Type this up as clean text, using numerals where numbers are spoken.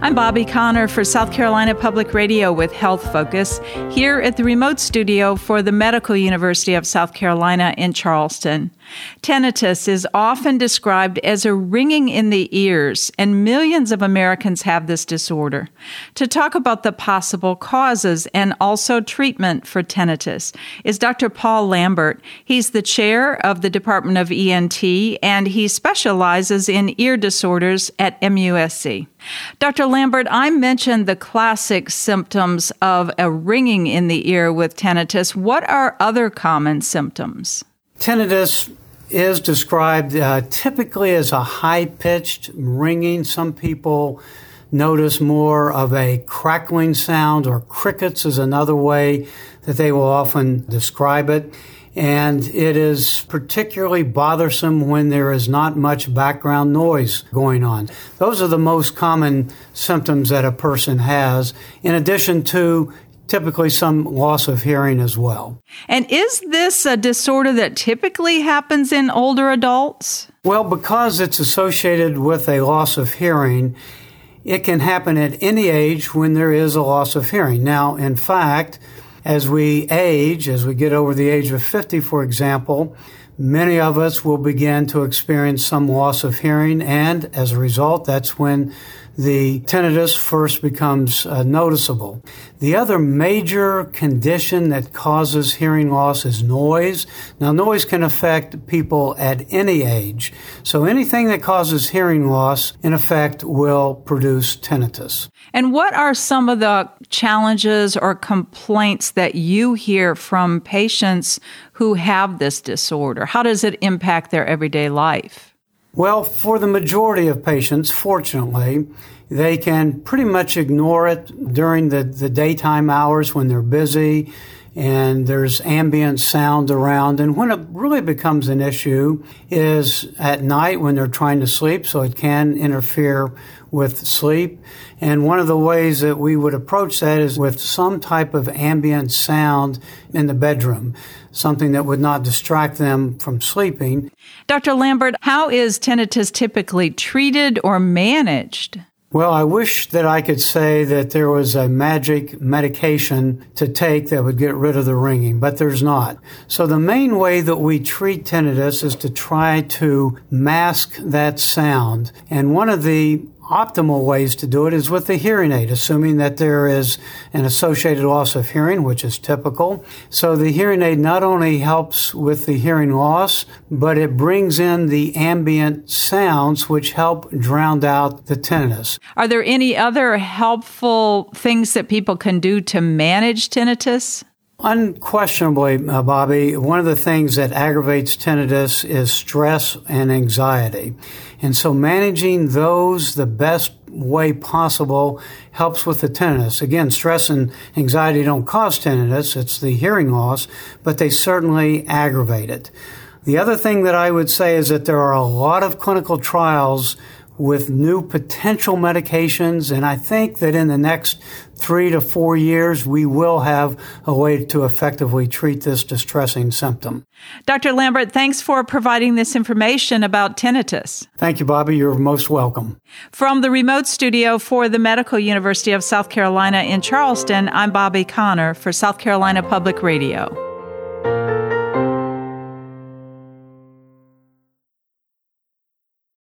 I'm Bobby Connor for South Carolina Public Radio with Health Focus, here at the remote studio for the Medical University of South Carolina in Charleston. Tinnitus is often described as a ringing in the ears, and millions of Americans have this disorder. To talk about the possible causes and also treatment for tinnitus is Dr. Paul Lambert. He's the chair of the Department of ENT, and he specializes in ear disorders at MUSC. Dr. Lambert, I mentioned the classic symptoms of a ringing in the ear with tinnitus. What are other common symptoms? Tinnitus is described typically as a high-pitched ringing. Some people notice more of a crackling sound, or crickets is another way that they will often describe it. And it is particularly bothersome when there is not much background noise going on. Those are the most common symptoms that a person has, in addition to typically some loss of hearing as well. And is this a disorder that typically happens in older adults? Well, because it's associated with a loss of hearing, it can happen at any age when there is a loss of hearing. Now, in fact, as we age, as we get over the age of 50, for example, many of us will begin to experience some loss of hearing, and as a result, that's when the tinnitus first becomes noticeable. The other major condition that causes hearing loss is noise. Now, noise can affect people at any age. So anything that causes hearing loss, in effect, will produce tinnitus. And what are some of the challenges or complaints that you hear from patients who have this disorder? How does it impact their everyday life? Well, for the majority of patients, fortunately, they can pretty much ignore it during the daytime hours when they're busy and there's ambient sound around. And when it really becomes an issue is at night when they're trying to sleep, so it can interfere with sleep. And one of the ways that we would approach that is with some type of ambient sound in the bedroom, something that would not distract them from sleeping. Dr. Lambert, how is tinnitus typically treated or managed? Well, I wish that I could say that there was a magic medication to take that would get rid of the ringing, but there's not. So the main way that we treat tinnitus is to try to mask that sound. And one of the optimal ways to do it is with the hearing aid, assuming that there is an associated loss of hearing, which is typical. So the hearing aid not only helps with the hearing loss, but it brings in the ambient sounds which help drown out the tinnitus. Are there any other helpful things that people can do to manage tinnitus? Unquestionably, Bobby, one of the things that aggravates tinnitus is stress and anxiety. And so managing those the best way possible helps with the tinnitus. Again, stress and anxiety don't cause tinnitus, it's the hearing loss, but they certainly aggravate it. The other thing that I would say is that there are a lot of clinical trials with new potential medications, and I think that in the next 3 to 4 years, we will have a way to effectively treat this distressing symptom. Dr. Lambert, thanks for providing this information about tinnitus. Thank you, Bobby. You're most welcome. From the remote studio for the Medical University of South Carolina in Charleston, I'm Bobby Connor for South Carolina Public Radio.